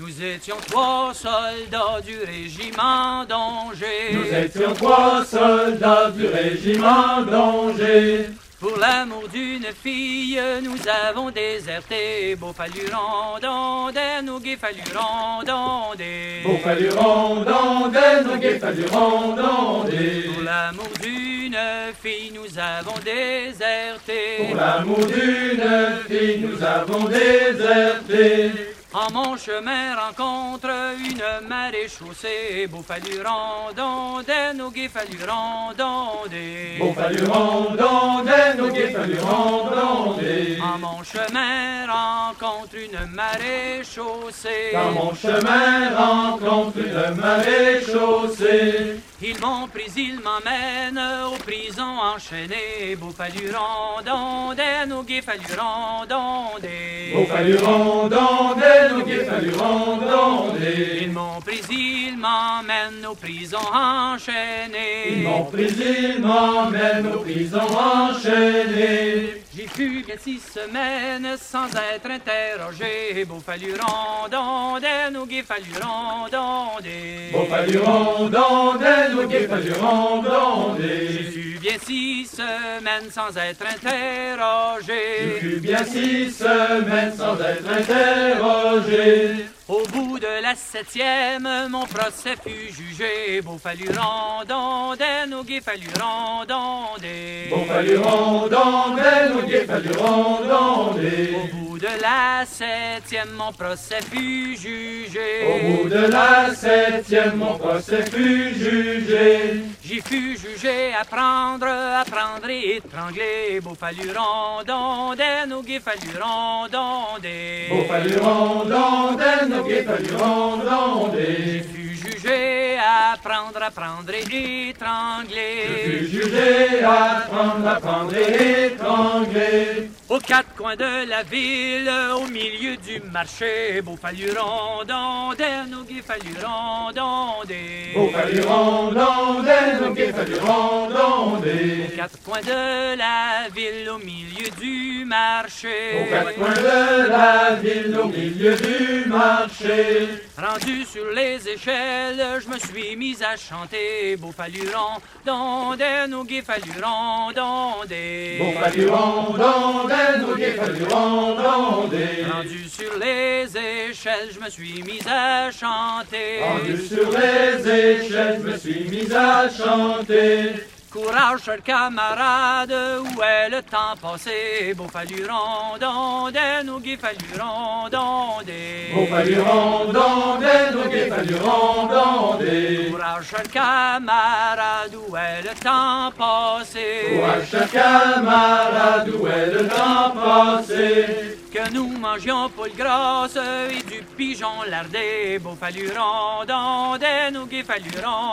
Nous étions 3 soldats du régiment d'Angers. Nous étions 3 soldats du régiment d'Angers. Pour l'amour d'une fille, nous avons déserté. Beau fallu randonner, nous gai fallu randonner. Beau fallu randonner, nous gai fallu randonner. Pour l'amour d'une fille, nous avons déserté. Pour l'amour d'une fille, nous avons déserté. En mon chemin rencontre une maréchaussée. Beau fallu randonner, nous gai fallu randonner. Beau fallu randonner, nous gai fallu randonner. En mon chemin rencontre une maréchaussée. Dans mon chemin rencontre une maréchaussée. Ils m'ont pris, ils m'emmènent aux prisons enchaînées. Beau fallu randonner, nous gai fallu randonner. Beau fallu randonner, nous gai fallu randonner. Ils m'ont pris, ils m'emmènent aux prisons enchaînées. Ils m'ont pris, ils m'emmènent aux prisons enchaînées. J'y fus bien 6 semaines sans être interrogé. Beau fallu randonner, nous gai fallu randonner. Beau fallu randonner, nous gai fallu J'y randonner. fus bien 6 semaines sans être interrogé. J'y fus bien 6 semaines sans être interrogé. Au bout de la 7e, mon procès fut jugé. Beau fallu randonner, nous gai fallu randonner. Beau fallu randonner, nous gai fallu randonner. Au bout de la 7e, mon procès fut jugé. Au bout de la 7e, mon procès fut jugé. J'y fus jugé à prendre et étrangler. Beau fallu randonner, nous gai fallu randonner. Beau fallu randonner, nous gai fallu J'y randonner. fus jugé à prendre et étrangler. Je fus jugé à prendre et étrangler. Aux 4 coins de la ville, au milieu du marché. Beau fallu randonner, nous gai fallu randonner. Beau fallu randonner, nous gai fallu Aux randonner. 4 coins de la ville, au milieu du marché. Aux 4 coins de la ville, au milieu du marché. Rendu sur les échelles, je me suis mis à chanter. Beau fallu randonner, nous gai fallu randonner. Beau fallu randonner, nous gai fallu randonner. Rendu sur les échelles, je me suis mis à chanter. Rendu sur les échelles, je me suis mis à chanter. Courage, cher camarade, où est le temps passé? Beau fallu randonner, nous gai fallu randonner. Beau fallu randonner, nous gai fallu randonner. Courage, cher camarade, où est le temps passé? Courage, cher camarade, où est le temps passé? Que nous mangions poule grasse et du pigeon lardé. Beau fallu randonner, nous gai fallu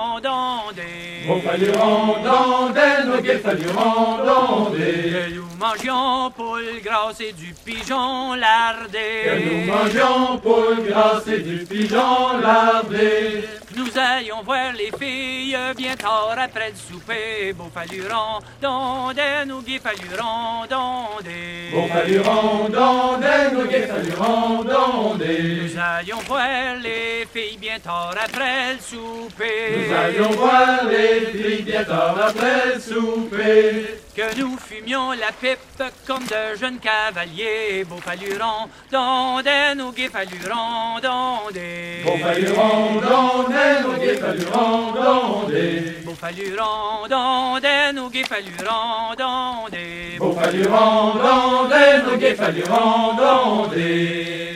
randonner. Beau fallu randonner, nous gai fallu randonner. Que nous mangions poule grasse et du pigeon lardé. Que nous mangions poule grasse et du pigeon lardé. Nous allions voir les filles bien tard après le souper. Beau fallu randonner, nous gai fallu randonner. Beau fallu randonner, nous gai fallu randonner. Nous allions voir les filles bien tard après le souper. Nous allions voir les filles bien tard après le souper. Que nous fumions la pipe comme de jeunes cavaliers. Beau fallu randonner, nous gai fallu randonner. Beau fallu randonner, nous gai fallu randonner. Beau fallu randonner, nous gai fallu randonner. Beau fallu randonner, nous gai fallu randonner.